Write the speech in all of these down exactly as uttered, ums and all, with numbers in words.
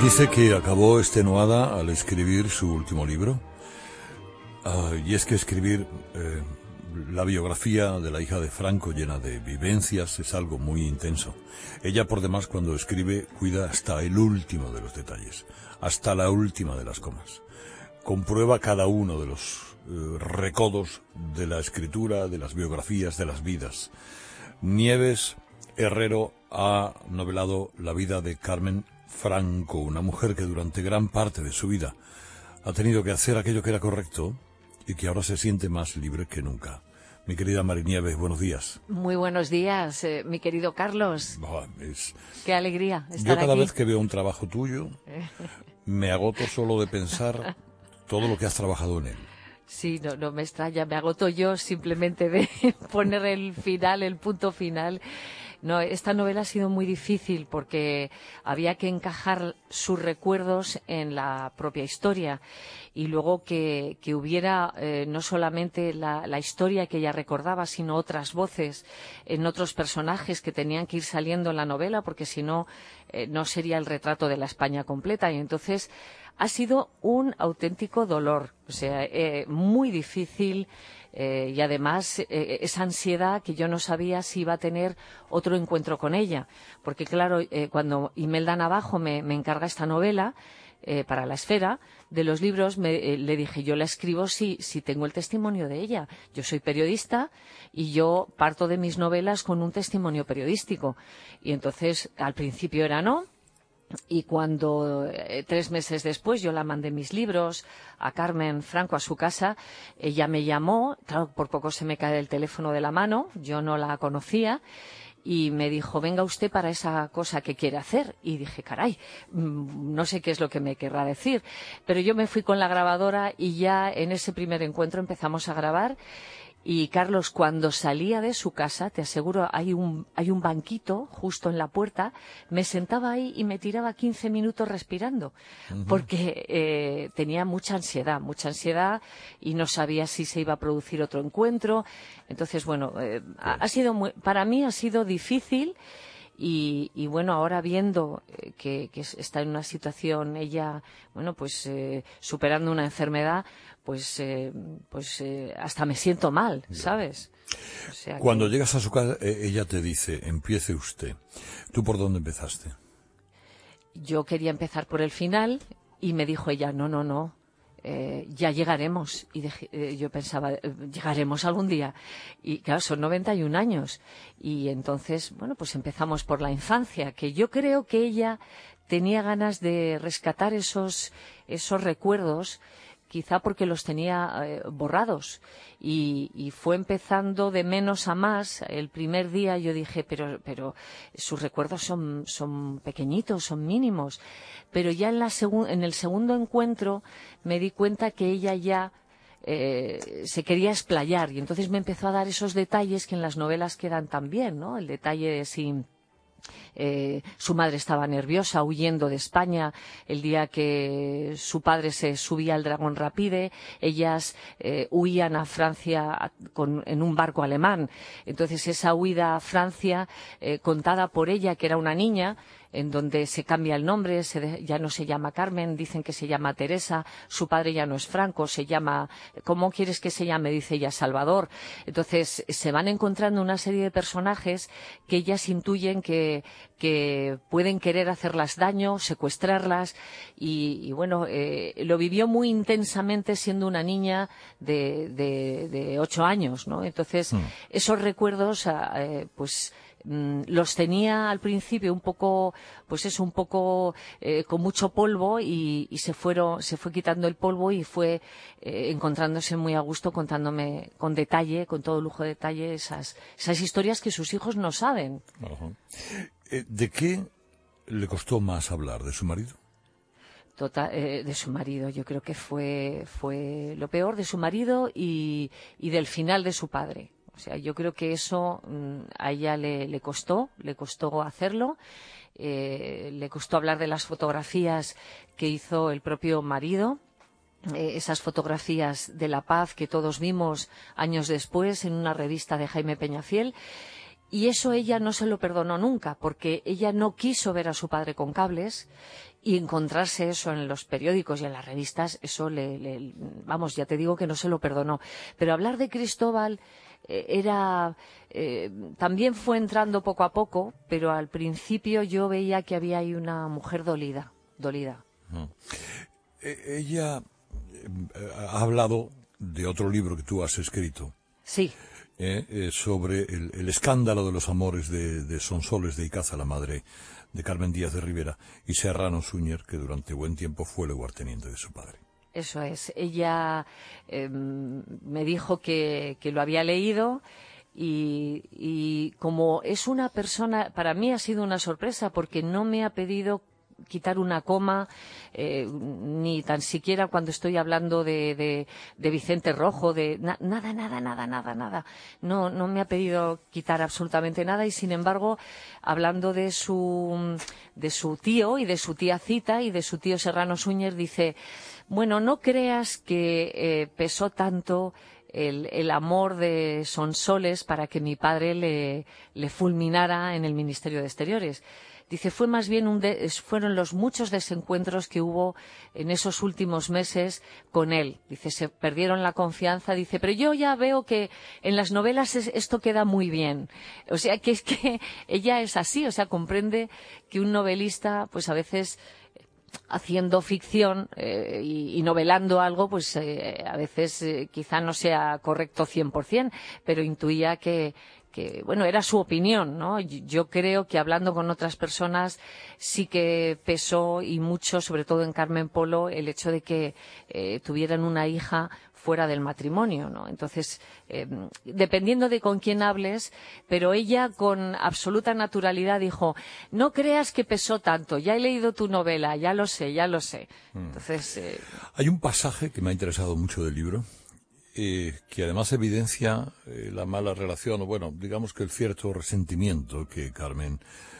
Dice que acabó extenuada al escribir su último libro. Uh, y es que escribir eh, la biografía de la hija de Franco, llena de vivencias, es algo muy intenso. Ella, por demás, cuando escribe, cuida hasta el último de los detalles, hasta la última de las comas. Comprueba cada uno de los eh, recodos de la escritura, de las biografías, de las vidas. Nieves Herrero ha novelado la vida de Carmen Franco, una mujer que durante gran parte de su vida ha tenido que hacer aquello que era correcto y que ahora se siente más libre que nunca. Mi querida Mari Nieves, buenos días. Muy buenos días, eh, mi querido Carlos. Oh, es... Qué alegría estar aquí. Yo cada vez que veo un trabajo tuyo, me agoto solo de pensar todo lo que has trabajado en él. Sí, no, no me extraña, me agoto yo simplemente de poner el final, el punto final. No, esta novela ha sido muy difícil porque había que encajar sus recuerdos en la propia historia y luego que, que hubiera eh, no solamente la, la historia que ella recordaba, sino otras voces en otros personajes que tenían que ir saliendo en la novela, porque si no, eh, no sería el retrato de la España completa. Y entonces ha sido un auténtico dolor, o sea, eh, muy difícil. Eh, y además eh, esa ansiedad que yo no sabía si iba a tener otro encuentro con ella, porque claro, eh, cuando Imelda Navajo me, me encarga esta novela eh, para La Esfera de los libros, me, eh, le dije, yo la escribo si, si tengo el testimonio de ella. Yo soy periodista y yo parto de mis novelas con un testimonio periodístico. Y entonces al principio era no. Y cuando eh, tres meses después yo la mandé mis libros a Carmen Franco a su casa, ella me llamó, claro, por poco se me cae el teléfono de la mano, yo no la conocía, y me dijo, venga usted para esa cosa que quiere hacer. Y dije, caray, no sé qué es lo que me querrá decir. Pero yo me fui con la grabadora y ya en ese primer encuentro empezamos a grabar. Y Carlos, cuando salía de su casa, te aseguro, hay un, hay un banquito justo en la puerta, me sentaba ahí y me tiraba quince minutos respirando, uh-huh. porque eh, tenía mucha ansiedad, mucha ansiedad y no sabía si se iba a producir otro encuentro. Entonces, bueno, eh, ha, ha sido muy, para mí ha sido difícil. Y, y bueno, ahora viendo eh, que, que está en una situación ella, bueno, pues eh, superando una enfermedad, pues eh, pues eh, hasta me siento mal, ¿sabes? O sea Cuando que... llegas a su casa, ella te dice, empiece usted. ¿Tú por dónde empezaste? Yo quería empezar por el final y me dijo ella, no, no, no. Eh, ya llegaremos. Y de, eh, yo pensaba, eh, llegaremos algún día. Y claro, son noventa y un años. Y entonces, bueno, pues empezamos por la infancia, que yo creo que ella tenía ganas de rescatar esos, esos recuerdos, quizá porque los tenía eh, borrados. Y, y fue empezando de menos a más. El primer día yo dije, pero, pero sus recuerdos son, son pequeñitos, son mínimos. Pero ya en, la segun, en el segundo encuentro me di cuenta que ella ya eh, se quería explayar. Y entonces me empezó a dar esos detalles que en las novelas quedan tan bien, ¿no? El detalle de si... Eh, su madre estaba nerviosa huyendo de España el día que su padre se subía al Dragón Rapide, ellas eh, huían a Francia con, en un barco alemán. Entonces esa huida a Francia eh, contada por ella, que era una niña, en donde se cambia el nombre, se de, ya no se llama Carmen, dicen que se llama Teresa, su padre ya no es Franco, se llama, ¿cómo quieres que se llame? Dice ella, Salvador. Entonces se van encontrando una serie de personajes que ellas intuyen que, que pueden querer hacerlas daño, secuestrarlas, y, y bueno, eh, lo vivió muy intensamente siendo una niña de, de, de ocho años, ¿no? Entonces, mm. esos recuerdos, eh, pues, los tenía al principio un poco, pues eso, un poco eh, con mucho polvo y, y se fueron, se fue quitando el polvo y fue eh, encontrándose muy a gusto contándome con detalle, con todo lujo de detalle esas, esas historias que sus hijos no saben. Uh-huh. ¿De qué le costó más hablar? ¿De su marido? Total, eh, de su marido, yo creo que fue, fue lo peor, de su marido y, y del final de su padre. O sea, yo creo que eso mmm, a ella le, le costó, le costó hacerlo, eh, le costó hablar de las fotografías que hizo el propio marido, eh, esas fotografías de la paz que todos vimos años después en una revista de Jaime Peñafiel. Y eso ella no se lo perdonó nunca, porque ella no quiso ver a su padre con cables, y encontrarse eso en los periódicos y en las revistas, eso le, le vamos, ya te digo que no se lo perdonó. Pero hablar de Cristóbal eh, era eh, también fue entrando poco a poco, pero al principio yo veía que había ahí una mujer dolida, dolida. Uh-huh. Eh, ella eh, ha hablado de otro libro que tú has escrito. Sí. Eh, eh, sobre el, el escándalo de los amores de, de Sonsoles de Icaza, la madre de Carmen Díaz de Rivera, y Serrano Suñer, que durante buen tiempo fue lugarteniente de su padre. Eso es. Ella eh, me dijo que, que lo había leído y, y como es una persona, para mí ha sido una sorpresa porque no me ha pedido quitar una coma, eh, ni tan siquiera cuando estoy hablando de, de, de Vicente Rojo, de na, nada, nada, nada, nada, nada. No, no me ha pedido quitar absolutamente nada y, sin embargo, hablando de su, de su tío y de su tía Cita y de su tío Serrano Suñer, dice, bueno, no creas que eh, pesó tanto el, el amor de Sonsoles para que mi padre le, le fulminara en el Ministerio de Exteriores. Dice, fue más bien un de, fueron los muchos desencuentros que hubo en esos últimos meses con él. Dice, se perdieron la confianza. Dice, pero yo ya veo que en las novelas es, esto queda muy bien. O sea, que es que ella es así. O sea, comprende que un novelista, pues a veces haciendo ficción eh, y, y novelando algo, pues eh, a veces eh, quizá no sea correcto cien por cien, pero intuía que que, bueno, era su opinión, ¿no? Yo creo que hablando con otras personas sí que pesó y mucho, sobre todo en Carmen Polo, el hecho de que eh, tuvieran una hija fuera del matrimonio, ¿no? Entonces, eh, dependiendo de con quién hables, pero ella con absoluta naturalidad dijo, no creas que pesó tanto, ya he leído tu novela, ya lo sé, ya lo sé. Entonces, eh... hay un pasaje que me ha interesado mucho del libro, Eh, que además evidencia eh, la mala relación, o bueno, digamos que el cierto resentimiento que Carmen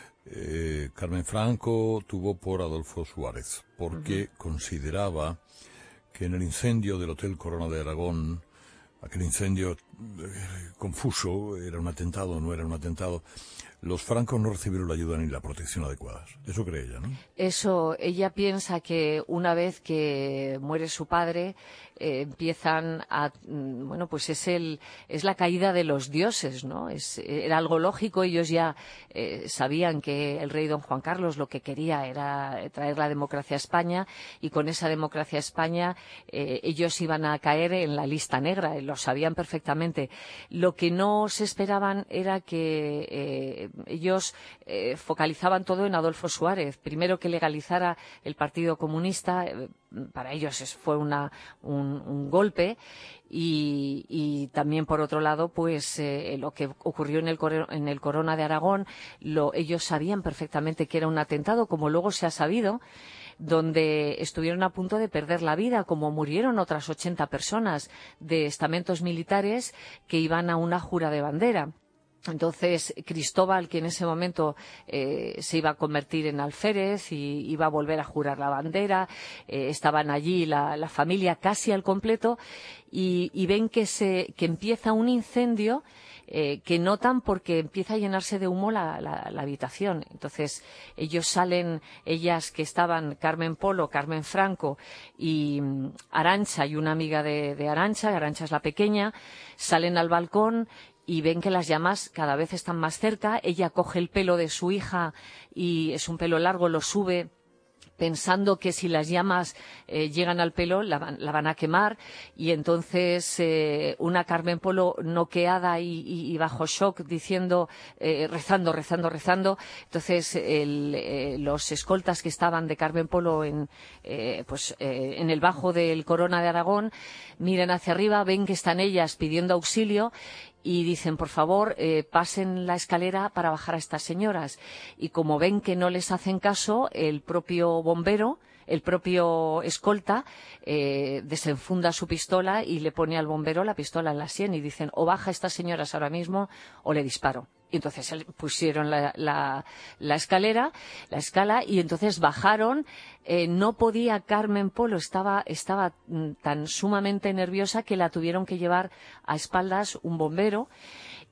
eh, Carmen Franco tuvo por Adolfo Suárez, porque uh-huh. consideraba que en el incendio del Hotel Corona de Aragón, aquel incendio eh, confuso, era un atentado o no era un atentado, los francos no recibieron la ayuda ni la protección adecuadas. Eso cree ella, ¿no? Eso, ella piensa que una vez que muere su padre, eh, empiezan a, bueno, pues es el, es la caída de los dioses, ¿no? Es, era algo lógico, ellos ya eh, sabían que el rey don Juan Carlos lo que quería era traer la democracia a España, y con esa democracia a España eh, ellos iban a caer en la lista negra, lo sabían perfectamente. Lo que no se esperaban era que eh, ellos eh, focalizaban todo en Adolfo Suárez. Primero que legalizara el Partido Comunista, eh, para ellos fue una, un, un golpe, y, y también por otro lado, pues eh, lo que ocurrió en el, en el Corona de Aragón, lo, ellos sabían perfectamente que era un atentado, como luego se ha sabido, donde estuvieron a punto de perder la vida, como murieron otras ochenta personas de estamentos militares que iban a una jura de bandera. Entonces, Cristóbal, que en ese momento eh, se iba a convertir en alférez y iba a volver a jurar la bandera, eh, estaban allí la, la familia casi al completo, y, y ven que, se, que empieza un incendio eh, que notan porque empieza a llenarse de humo la, la, la habitación. Entonces, ellos salen, ellas que estaban, Carmen Polo, Carmen Franco y um, Arantxa, y una amiga de, de Arantxa, Arantxa es la pequeña, salen al balcón y ven que las llamas cada vez están más cerca. Ella coge el pelo de su hija, y es un pelo largo, lo sube pensando que si las llamas eh, llegan al pelo la van, la van a quemar, y entonces eh, una Carmen Polo noqueada y, y, y bajo shock diciendo, eh, rezando, rezando, rezando. Entonces el, eh, los escoltas que estaban de Carmen Polo en, eh, pues, eh, en el bajo del Corona de Aragón miran hacia arriba, ven que están ellas pidiendo auxilio, y dicen, por favor, eh, pasen la escalera para bajar a estas señoras. Y como ven que no les hacen caso, el propio bombero, el propio escolta, eh, desenfunda su pistola y le pone al bombero la pistola en la sien, y dicen, o baja a estas señoras ahora mismo o le disparo. Y entonces pusieron la, la, la escalera, la escala, y entonces bajaron. Eh, no podía Carmen Polo, estaba, estaba tan sumamente nerviosa que la tuvieron que llevar a espaldas un bombero.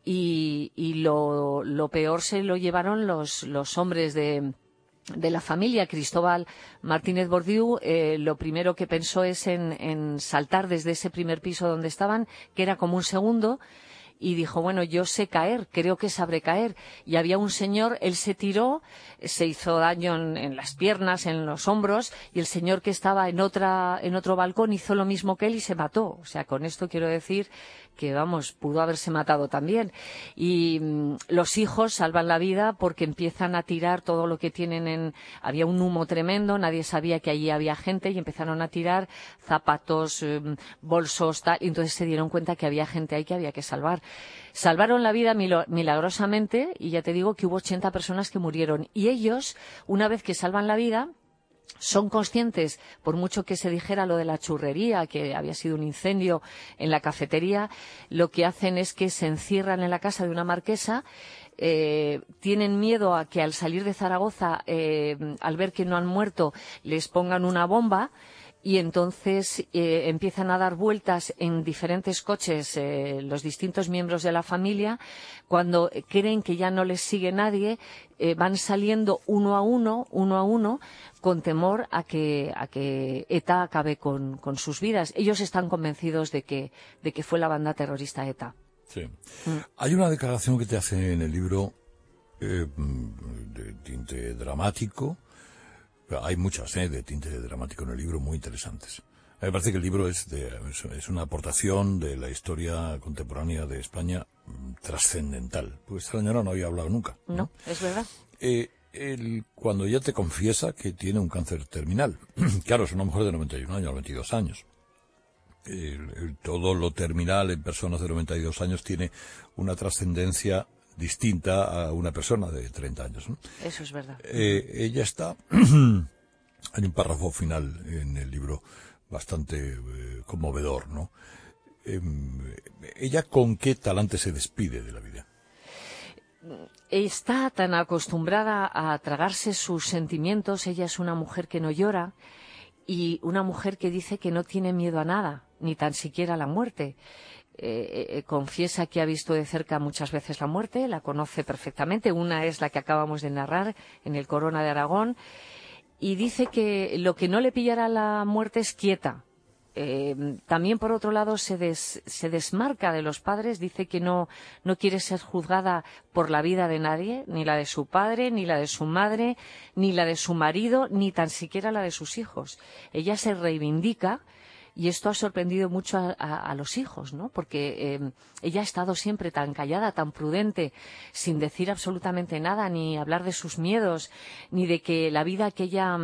y, y lo, lo peor se lo llevaron los, los hombres de, de la familia. Cristóbal Martínez Bordiú eh, lo primero que pensó es en, en saltar desde ese primer piso donde estaban, que era como un segundo, y dijo, bueno, yo sé caer, creo que sabré caer. Y había un señor, él se tiró, se hizo daño en, en las piernas, en los hombros, y el señor que estaba en otra, en otro balcón hizo lo mismo que él y se mató. O sea, con esto quiero decir que, vamos, pudo haberse matado también. Y mmm, los hijos salvan la vida porque empiezan a tirar todo lo que tienen en... Había un humo tremendo, nadie sabía que allí había gente y empezaron a tirar zapatos, eh, bolsos, tal, y entonces se dieron cuenta que había gente ahí que había que salvar. Salvaron la vida milagrosamente y ya te digo que hubo ochenta personas que murieron. Y ellos, una vez que salvan la vida, son conscientes, por mucho que se dijera lo de la churrería, que había sido un incendio en la cafetería, lo que hacen es que se encierran en la casa de una marquesa, eh, tienen miedo a que al salir de Zaragoza, eh, al ver que no han muerto, les pongan una bomba, y entonces eh, empiezan a dar vueltas en diferentes coches eh, los distintos miembros de la familia. Cuando creen que ya no les sigue nadie, eh, van saliendo uno a uno, uno a uno, con temor a que, a que ETA acabe con, con sus vidas. Ellos están convencidos de que, de que fue la banda terrorista ETA. Sí. Mm. Hay una declaración que te hace en el libro eh, de tinte dramático. Hay muchas eh, de tinte dramático en el libro, muy interesantes. A mí me parece que el libro es, de, es una aportación de la historia contemporánea de España trascendental. Pues esta señora no había hablado nunca. No, no, es verdad. Eh, él, cuando ella te confiesa que tiene un cáncer terminal. Claro, es una mujer de noventa y un años, noventa y dos años. El, el, todo lo terminal en personas de noventa y dos años tiene una trascendencia distinta a una persona de treinta años, ¿no? Eso es verdad. Eh, ella está... Hay un párrafo final en el libro bastante eh, conmovedor, ¿no? Eh, ¿Ella con qué talante se despide de la vida? Está tan acostumbrada a tragarse sus sentimientos. Ella es una mujer que no llora y una mujer que dice que no tiene miedo a nada, ni tan siquiera a la muerte. Eh, eh, confiesa que ha visto de cerca muchas veces la muerte, la conoce perfectamente. Una es la que acabamos de narrar en el Corona de Aragón, y dice que lo que no le pillará la muerte es quieta. Eh, también, por otro lado, se, des, se desmarca de los padres, dice que no, no quiere ser juzgada por la vida de nadie, ni la de su padre, ni la de su madre, ni la de su marido, ni tan siquiera la de sus hijos. Ella se reivindica. Y esto ha sorprendido mucho a, a, a los hijos, ¿no? Porque eh, ella ha estado siempre tan callada, tan prudente, sin decir absolutamente nada, ni hablar de sus miedos, ni de que la vida que ella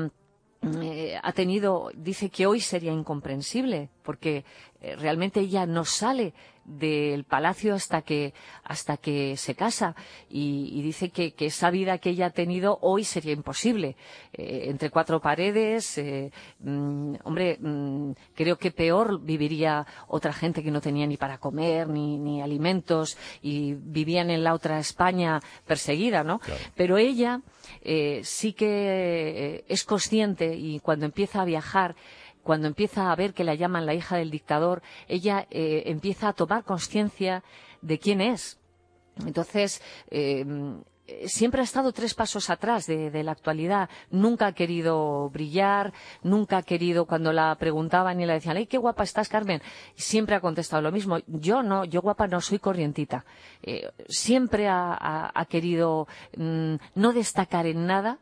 eh, ha tenido, dice que hoy sería incomprensible, porque eh, realmente ella no sale del palacio hasta que hasta que se casa y, y dice que, que esa vida que ella ha tenido hoy sería imposible, eh, entre cuatro paredes. eh, mm, hombre, mm, creo que peor viviría otra gente que no tenía ni para comer ni, ni alimentos y vivían en la otra España perseguida, ¿no? Claro. Pero ella eh, sí que eh, es consciente, y cuando empieza a viajar, cuando empieza a ver que la llaman la hija del dictador, ella eh, empieza a tomar conciencia de quién es. Entonces, eh, siempre ha estado tres pasos atrás de, de la actualidad. Nunca ha querido brillar, nunca ha querido, cuando la preguntaban y le decían, ¡ay, qué guapa estás, Carmen!, siempre ha contestado lo mismo. Yo no, yo guapa no soy, corrientita. Eh, siempre ha, ha, ha querido mmm, no destacar en nada.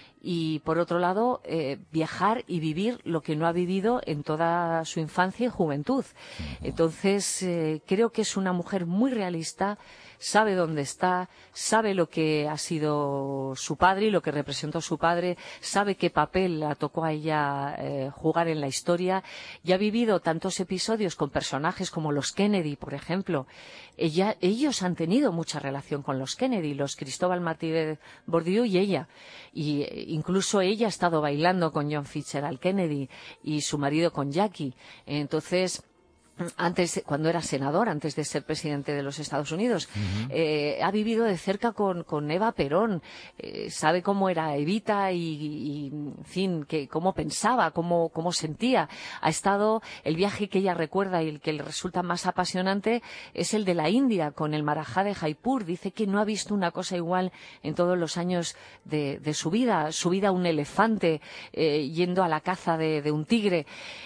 Y, por otro lado, eh, viajar y vivir lo que no ha vivido en toda su infancia y juventud. Entonces, eh, creo que es una mujer muy realista, sabe dónde está, sabe lo que ha sido su padre y lo que representó su padre, sabe qué papel la tocó a ella eh, jugar en la historia, y ha vivido tantos episodios con personajes como los Kennedy, por ejemplo. Ella, ellos han tenido mucha relación con los Kennedy, los Cristóbal Martínez Bordiú y ella. Y eh, incluso ella ha estado bailando con John Fitzgerald Kennedy y su marido con Jackie. Entonces, antes, cuando era senador, antes de ser presidente de los Estados Unidos. Uh-huh. eh, ha vivido de cerca con, con Eva Perón, eh, sabe cómo era Evita y, y en fin, que, cómo pensaba, cómo, cómo sentía. Ha estado, el viaje que ella recuerda y el que le resulta más apasionante es el de la India, con el Maharaja de Jaipur. Dice que no ha visto una cosa igual en todos los años de, de su vida, subida a un elefante, eh, yendo a la caza de, de un tigre.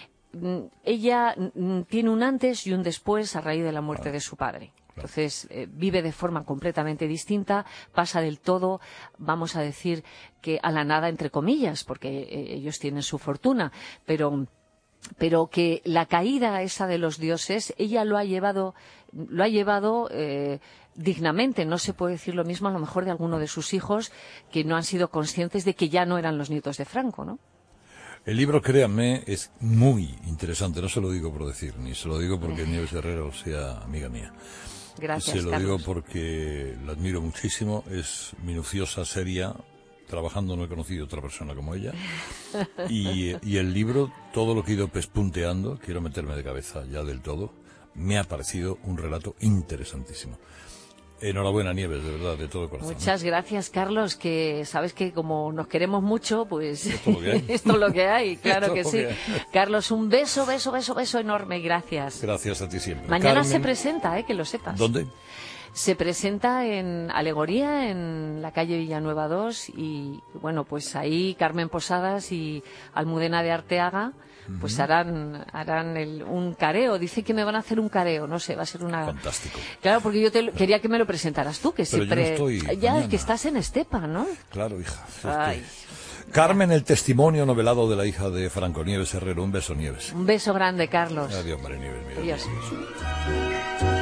Ella tiene un antes y un después a raíz de la muerte de su padre. Entonces, eh, vive de forma completamente distinta, pasa del todo, vamos a decir, que a la nada, entre comillas, porque eh, ellos tienen su fortuna, pero, pero que la caída esa de los dioses, ella lo ha llevado, lo ha llevado eh, dignamente. No se puede decir lo mismo a lo mejor de alguno de sus hijos que no han sido conscientes de que ya no eran los nietos de Franco, ¿no? El libro, créanme, es muy interesante. No se lo digo por decir, ni se lo digo porque Nieves Herrero sea amiga mía. Gracias, Se lo Carlos. digo porque la admiro muchísimo. Es minuciosa, seria. Trabajando no he conocido otra persona como ella. Y, y el libro, todo lo que he ido pespunteando, quiero meterme de cabeza ya del todo, me ha parecido un relato interesantísimo. Enhorabuena, Nieves, de verdad, de todo corazón. Muchas gracias, Carlos, que sabes que como nos queremos mucho, pues esto es lo que hay, esto es lo que hay, claro que sí. Que Carlos, un beso, beso, beso, beso enorme, gracias. Gracias a ti siempre. Mañana Carmen, se presenta, eh, que lo sepas. ¿dónde? Se presenta en Alegoría, en la calle Villanueva dos, y bueno, pues ahí Carmen Posadas y Almudena de Arteaga pues harán harán el, un careo. Dice que me van a hacer un careo, no sé, va a ser una... Fantástico. Claro, porque yo te, quería que me lo presentaras tú, que Pero siempre... yo no estoy ya, mañana. que estás en Estepa, ¿no? Claro, hija. Si Ay. es que... Carmen, el testimonio novelado de la hija de Franco, Nieves Herrero. Un beso, Nieves. Un beso grande, Carlos. Adiós, María Nieves. Mira, Adiós. adiós.